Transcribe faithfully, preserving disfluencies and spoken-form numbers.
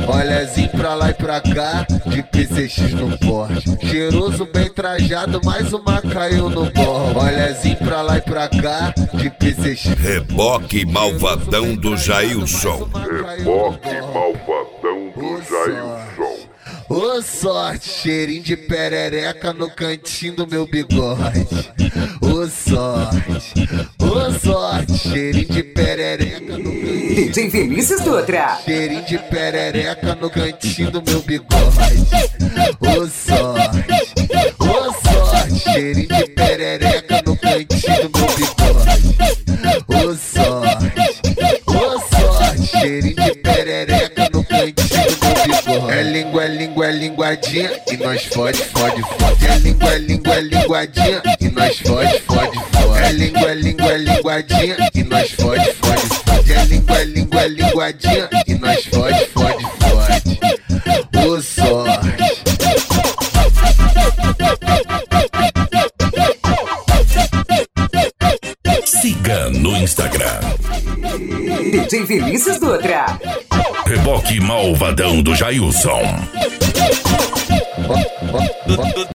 Olhazinho pra lá e pra cá, de P C X no porte. Cheiroso, bem trajado, mais uma caiu no borro. Olhazinho pra lá e pra cá, de P C X. Reboque malvadão do Jailson. Reboque malvadão do Jailson. Ô sorte, cheirinho de perereca no cantinho do meu bigode. Ô sorte, ô sorte, cheirinho de perereca no cantinho. D J Vinícius Dutra. Cheirinho de perereca no cantinho do meu bigode. Ô sorte, ô sorte, cheirinho de perereca no cantinho do meu bigode. Ô sorte, ô sorte, cheirinho de perereca no cantinho do meu bigode. É língua, é língua, é linguadinha e nós fode, fode, fode. É língua, é língua, é linguadinha e nós fode, fode, fode. É língua, é língua, é linguadinha e nós fode, fode, fode. É língua, é língua, é linguadinha e nós fode, fode, fode. Ô sorte. Siga no Instagram D J Vinícius Dutra. Reboque malvadão do Jailson.